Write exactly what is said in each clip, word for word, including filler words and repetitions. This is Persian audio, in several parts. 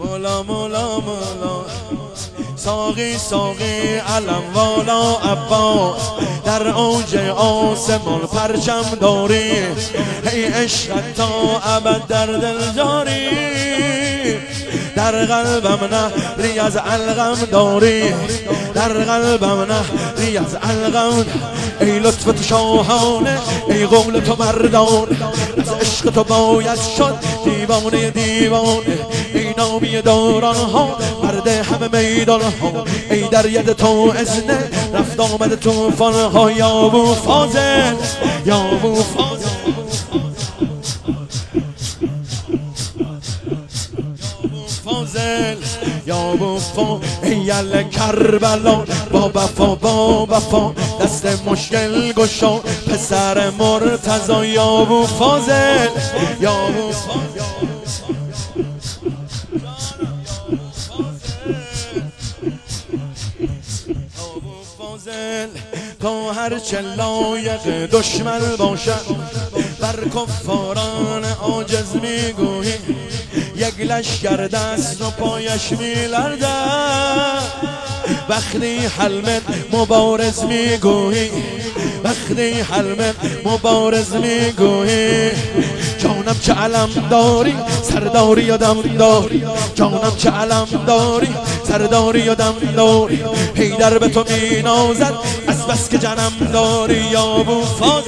مولا مولا مولا ساقی ساقی علم والا عباس در اوج آسمان پرچم داری ای عشقت تا ابد در دل جاری در قلبم نهری از علقم داری در قلبم نهری از علقم ای لطف تو شاهانه ای قول تو مردانه از عشق تو باید شد دیوانه دیوانه ای نامی دوران ها مرد همه میدان ها ای در ید تو ازنه رفت آمد توفان ها یا ابو فاضل یا ابو فاضل فاضل یا ابو فاضل ای ال کربلا با وفا با وفا دست مشکل گشا پسر مرتضی یا ابو فاضل یا ابو فاضل تا هرچه لایق دشمن باشد بر کفاران عاجز میگویی یک لشکر دست و پایش میلرده وقتی حلمت مبارز میگویی وقتی حلمت مبارز میگویی جانم چه علم داری سرداری و دم داری جانم چه علم داری سرداری و دم داری حیدر به تو می نازد از بس که جنم داری یا ابو فاضل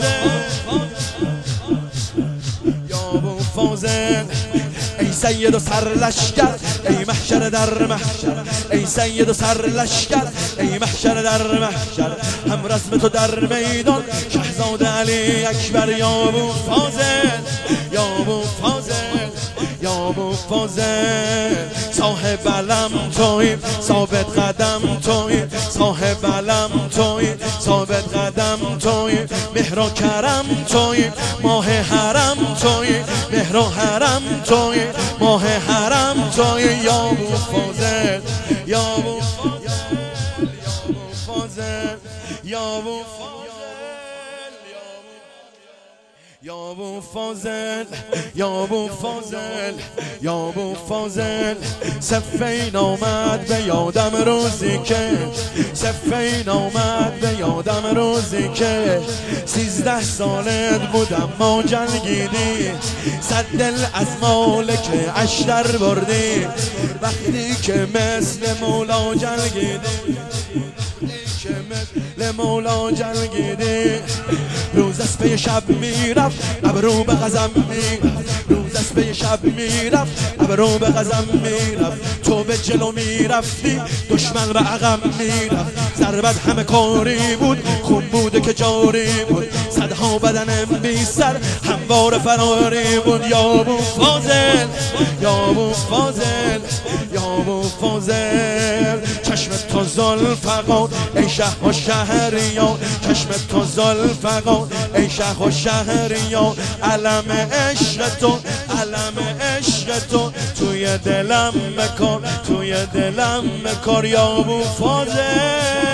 یا ابو فاضل ای سید و سرلشکر ای محشر در محشر ای سید و سرلشکر ای محشر در محشر هم رسم تو در میدان شهزاده علی اکبر یا ابو فاضل یا ابو فاضل یا ابو فاضل صاحب علم تویی ثابت قدم تویی صاحب علم تویی ثابت قدم تویی مهر و کرم تویی ماه حرم تویی مهر و حرم تویی ماه حرم تویی یا ابو فاضل یا ابو فاضل یا ابو یا ابو فاضل یا ابو فاضل یا ابو فاضل صفین آمد به یادم روزی که صفین آمد به یادم روزی که سیزده سالت بودم ما جنگیدی صد دل از مالک اشتر بردی وقتی که مثل مولا جنگیدی که مثل مولا جنگیدی روز از پی شب میرفت ابرو به غزم میرفت روز از پی شب میرفت ابرو به غزم میرفت تو به جلو میرفتی دشمن به عقب میرفت ضربت همه کاری بود خون بوده که جاری بود صدها بدن بی سر هموار فراری بود یا ابو فاضل یا ابو فاضل یا ابو فاضل چشم تو زلفقار ای شهر و شهریان چشم تو زلفقار ای شهر و شهریان علم عشق تو علم عشق تو توی دلم مکار توی دلم مکار یا ابو فاضل